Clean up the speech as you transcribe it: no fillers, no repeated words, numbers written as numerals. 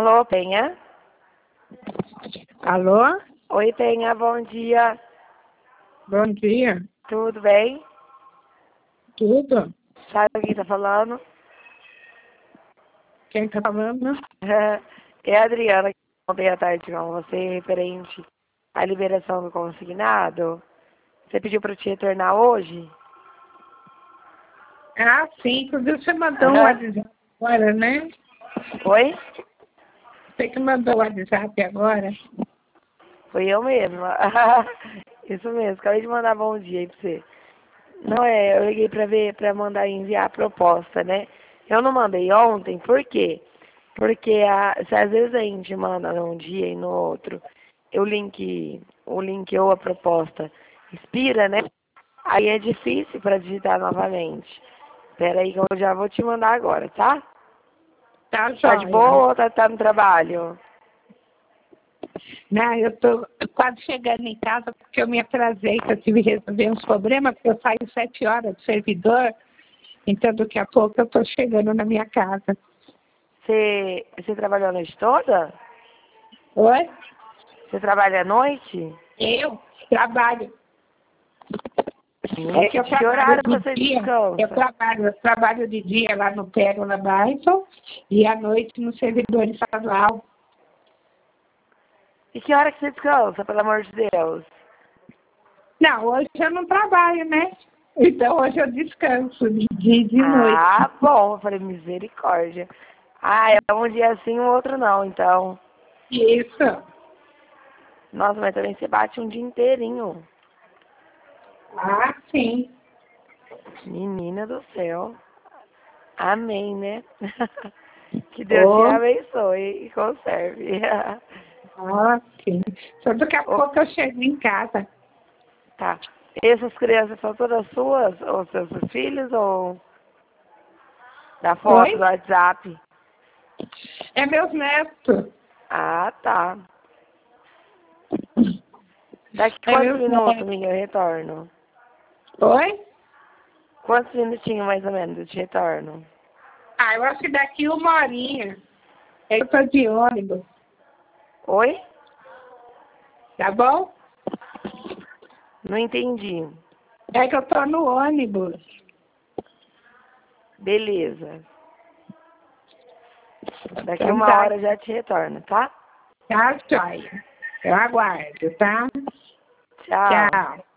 Alô, Penha? Alô? Oi, Penha, bom dia. Bom dia. Tudo bem? Tudo? Sabe quem tá falando? Quem tá falando? É a Adriana, que ontem à tarde com você, referente à liberação do consignado. Você pediu para eu te retornar hoje? Ah, sim. Inclusive você mandou um WhatsApp agora, né? Oi? Você que mandou o WhatsApp agora? Foi eu mesma. Isso mesmo, acabei de mandar bom dia aí pra você. Não é, eu liguei pra ver, pra mandar enviar a proposta, né? Eu não mandei ontem, por quê? Porque se às vezes a gente manda num dia e no outro, o link ou a proposta expira, né? Aí é difícil para digitar novamente. Espera aí que eu já vou te mandar agora, tá? Tá Tá de joia. boa ou tá no trabalho? Não, eu tô quase chegando em casa porque eu me atrasei, que eu tive que resolver uns problemas, porque eu saio 7 horas do servidor, então daqui a pouco eu tô chegando na minha casa. Você trabalhou a noite toda? Oi? Você trabalha à noite? Eu trabalho. É que eu Que trabalho horário de você dia, descansa? eu trabalho de dia lá no Pérola Baixo e à noite no servidor estadual. E que hora que você descansa, pelo amor de Deus? Não, hoje eu não trabalho, né? Então hoje eu descanso de dia e de noite. Ah, bom. Eu falei, misericórdia. Ah, é um dia assim, o outro não, então. Isso. Nossa, mas também você bate um dia inteirinho. Ah, sim. Menina do céu. Amém, né? Que Deus te Oh, abençoe e conserve. sim. Só daqui a Oh, pouco eu chego em casa. tá. Essas crianças são todas suas? Ou seus filhos? Ou da foto do Oi? WhatsApp? É meus netos. Ah, tá. Daqui É quantos meus minutos, netos. minha, eu retorno? Oi? Quantos minutinhos mais ou menos eu te retorno? Ah, eu acho que daqui 1 horinha. Eu tô de ônibus. Oi? Tá bom? Não entendi. É que eu tô no ônibus. Beleza. Daqui Então uma tá, hora eu já te retorno, tá? tá, joia. Eu aguardo, tá? Tchau. Tchau.